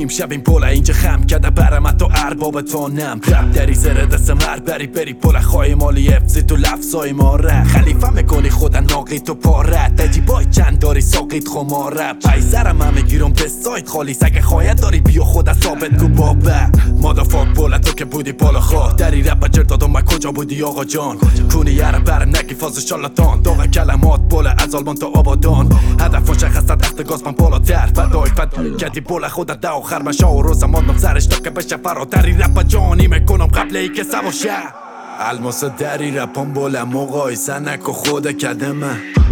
تیم شبیم پوله اینجا خم کده برم تو اربابتونم رب دری زره دستم هر بری پوله خواهی مالی افزی تو لفظای ماره خلیفه میکنی خدا ناقی تو پاره تجیبای چند داری ساقیت خماره پیزرم همه گیرم به سایت خالی سگه خواهد داری بیا خدا ثابت کو بابه مادا فاک پوله تو که بودی پالا خواه دری رب جر دادم من کجا بودی آقا جان کونی یره بر نگی فاز شالاتان داغ کلمات پوله از آلمان تا آبادان هدف مشخصت اختگاز من بالاتر فدای کدی پوله خودت ده آخر مشا و روز ماندم سرش تا که بشه فراتری رب جانی میکنم قبل ای که سباشه الماس دری رپم بوله مقایسه نکو خود کدمه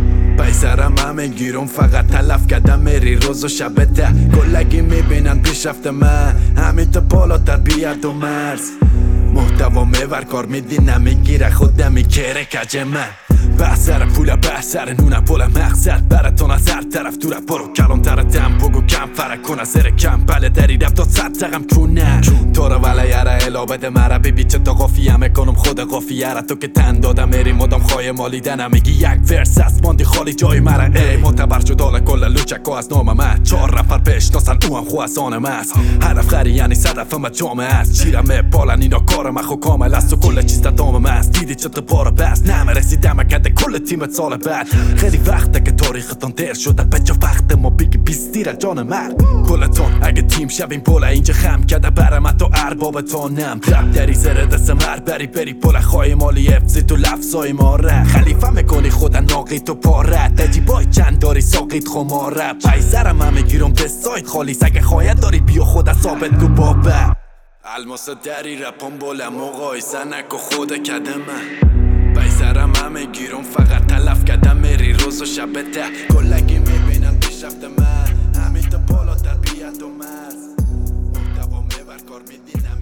پیسرم همه گیرم فقط تلف کدم میری روز و شبته کلگی میبینن پیشرفت من همین تا بالاتر بیاد و مرز محتوا میور کار میدی نمیگیره خودم میکره کجه من بحثر پوله بحثر نونه پوله مقصد براتون از هر طرف دوره برو کلان تره دم بگو کم فرق کنه زیر کم بله دری رفت تا صد تقم کنه تو رو ولی یره الا بده مره ببی چه تا قافیه میکنم خود قافیه را تو که تن دادم میری مدام خواهی مالیدنم میگی یک ورس است ماندی خالی جای مره ای معتبر شداله کل لوچکو از نام من 4 نفر پیش ناسن او هم خو از آنم است هدف خری یعنی صدف من جامعه است چیرم پالن اینا کار من خو کامل است و کل چیز دامم است دیدی چه بار بس نمیرسیدم کده کل تیمت سال بعد خیلی وقته که تاریختان دیر شده بجا وقت ما بگی بیستیره جان من کلتون اگه تیم شبیم پوله اینجا خم کده برم تو اربابتونم رب دری زره دستم هر بری پوله خواهی مالی افزی تو لفظای ماره خلیفه میکنی خدا ناقی تو پاره تجیبای چند داری ساقیت خماره پیزرم همه گیرم به سایت خالی سگه خواهد داری بیا خدا ثابت کو بابه الماس دری رپم بوله مقایسه نکو خود کدمه پیسرم همه گیرم فقط تلف کدم میری روز و شبته کلگی میبینن پیشرفت من همین تا بالاتر بیاد و مرز محتوا میبر کار میدینم